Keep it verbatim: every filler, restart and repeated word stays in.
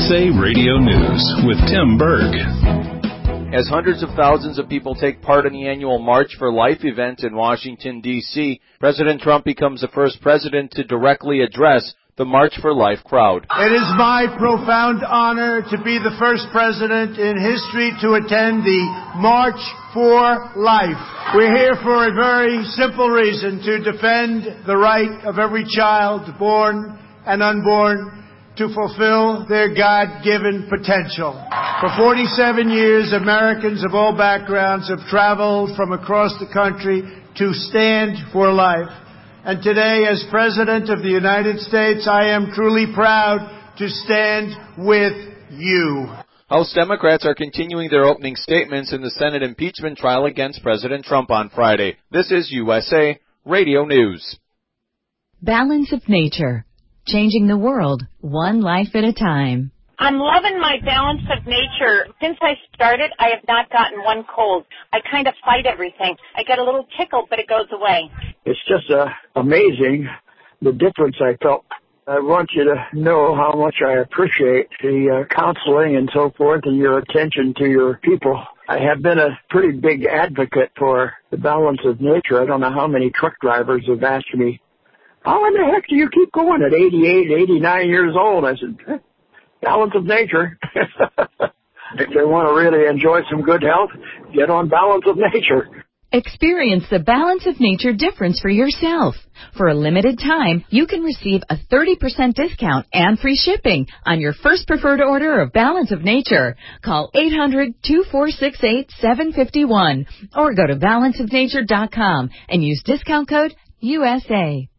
S A Radio News with Tim Berg. As hundreds of thousands of people take part in the annual March for Life event in Washington, D C, President Trump becomes the first president to directly address the March for Life crowd. It is my profound honor to be the first president in history to attend the March for Life. We're here for a very simple reason, to defend the right of every child, born and unborn, to fulfill their God-given potential. For forty-seven years, Americans of all backgrounds have traveled from across the country to stand for life. And today, as President of the United States, I am truly proud to stand with you. House Democrats are continuing their opening statements in the Senate impeachment trial against President Trump on Friday. This is U S A Radio News. Balance of Nature. Changing the world, one life at a time. I'm loving my Balance of Nature. Since I started, I have not gotten one cold. I kind of fight everything. I get a little tickle, but it goes away. It's just uh, amazing the difference I felt. I want you to know how much I appreciate the uh, counseling and so forth and your attention to your people. I have been a pretty big advocate for the Balance of Nature. I don't know how many truck drivers have asked me, how in the heck do you keep going at eighty-eight, eighty-nine years old? I said, Balance of Nature. If they want to really enjoy some good health, get on Balance of Nature. Experience the Balance of Nature difference for yourself. For a limited time, you can receive a thirty percent discount and free shipping on your first preferred order of Balance of Nature. Call eight hundred, two four six eight, seven five one or go to balance of nature dot com and use discount code U S A.